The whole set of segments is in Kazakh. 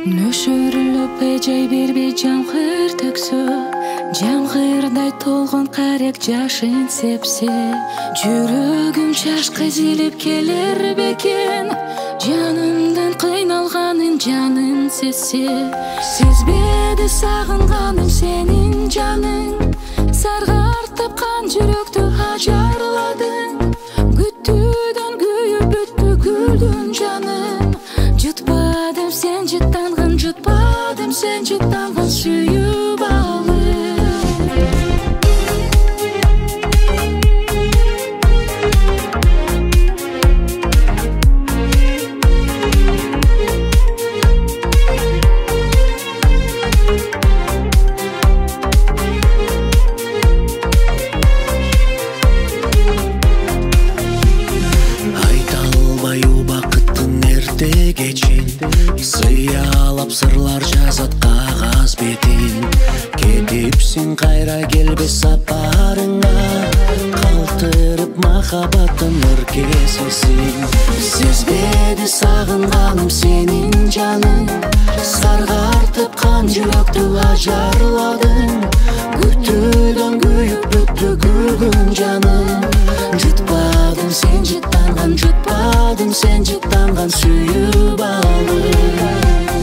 Нөшүрүлүп эжей бербей жамгыр төксө, жамгырдай толгон карек жашын сепсе, жүрөгүм чашка ezilip келер бекен, жанымдын кыйналганын жанын сезсе. Сезбеди сагынганым сенин жаның, саргартып кан жүрөктү ажарладың, күтүүдөн күйүп бүттү күлдүн жаным. Jutmadım sen cidden jutmadım sen cidden suyup aldım. Geçin sıyalap sırlar жазат kağız betin, ketipsin kayra gelbes saparыңа, калтырып махаббаттын ыркесесин. Сезбеди сагынганым сенин жаның, саргартып кан жүрөктү ажарладың, күтүүдөн күйүп бүттү күлгүн жаным. Jutmadım sen cidden jutmadım sen cidden suyup aldım.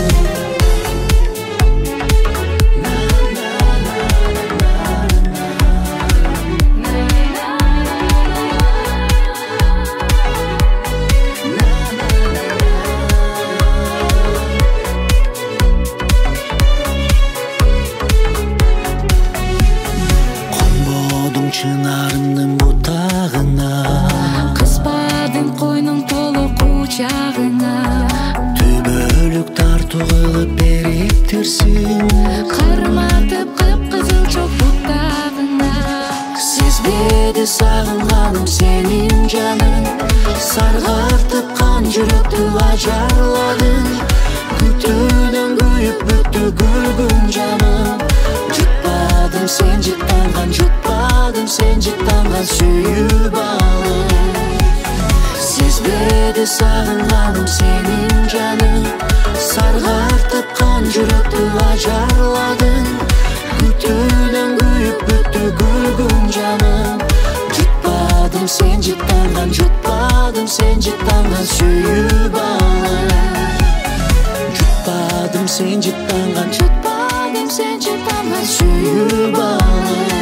Чынарымдын бутагына, кыспадың койнуң толу кучагына, түбөлүк тартуу кылып бериптирсиң, карматып кып-кызыл чок бутагына. Сезбеди сагынганым сенин жаның, саргартып кан жүрөктү ажарладың, күтүүдөн күйүп бүттү күлгүн жаным. Jutmadım sen cidden jutmadım sen cidden suyup aldım. Сезбеди сагынганым сенин жаның, саргартып кан жүрөктү ажарладың, күтүүдөн күйүп бүттү күлгүн жаным. Jutmadım sen cidden jutmadım sen cidden suyup aldım. Jutmadım sen cidden jutmadım sen cidden suyup aldım.